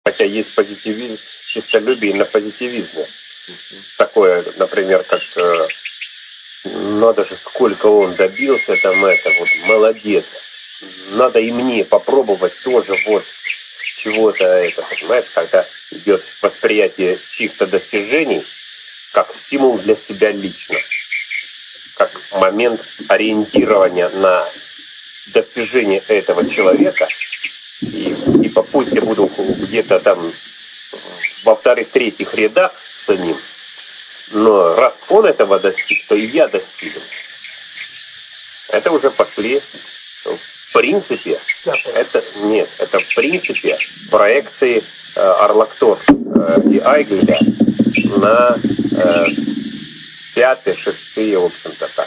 Хотя есть позитивизм, честолюбие на позитивизме. Такое, например, как надо же, сколько он добился, там это, вот, молодец. Надо и мне попробовать тоже вот чего-то, это, понимаешь, когда идет восприятие чьих-то достижений как стимул для себя лично, как момент ориентирования на достижение этого человека. И типа пусть я буду где-то там во вторых-третьих рядах за ним, но раз он этого достиг, то и я достигну. Это уже пошли, в принципе, это в принципе проекции Арлактор и Айгеля на пятые, шестые, в общем-то, так.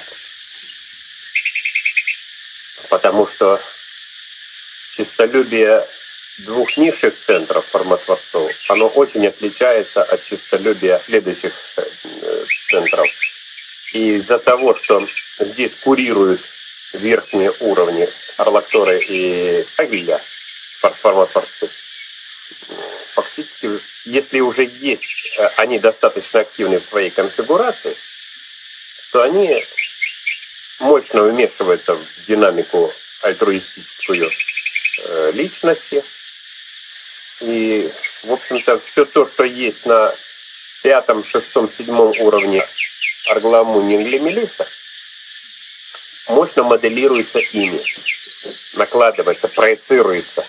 Потому что честолюбие двух низших центров формотворцов, оно очень отличается от честолюбия следующих центров. И из-за того, что здесь курируют верхние уровни Арлактора и Агиля, формотворцы, фактически, если уже есть, они достаточно активны в своей конфигурации, то они мощно вмешиваются в динамику альтруистическую личности. И, в общем-то, все то, что есть на пятом, шестом, седьмом уровне Аргламу-Нингли-Мелиста, мощно моделируется ими, накладывается, проецируется.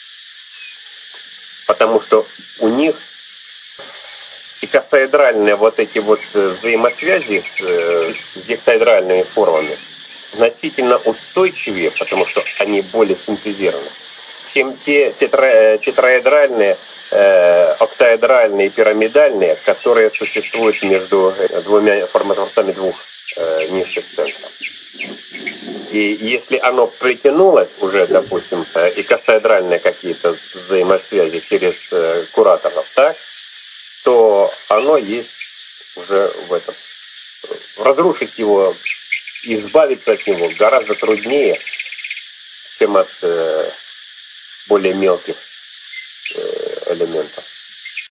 Потому что у них икосаэдральные вот эти вот взаимосвязи с гексаэдральными формами значительно устойчивее, потому что они более синтезированы, чем те тетраэдральные, октаэдральные и пирамидальные, которые существуют между двумя формотворцами двух низших центров. И если оно притянулось уже, допустим, икосаэдральные какие-то взаимосвязи через кураторов, так, то оно есть уже в этом. Разрушить его, избавиться от него гораздо труднее, чем от более мелких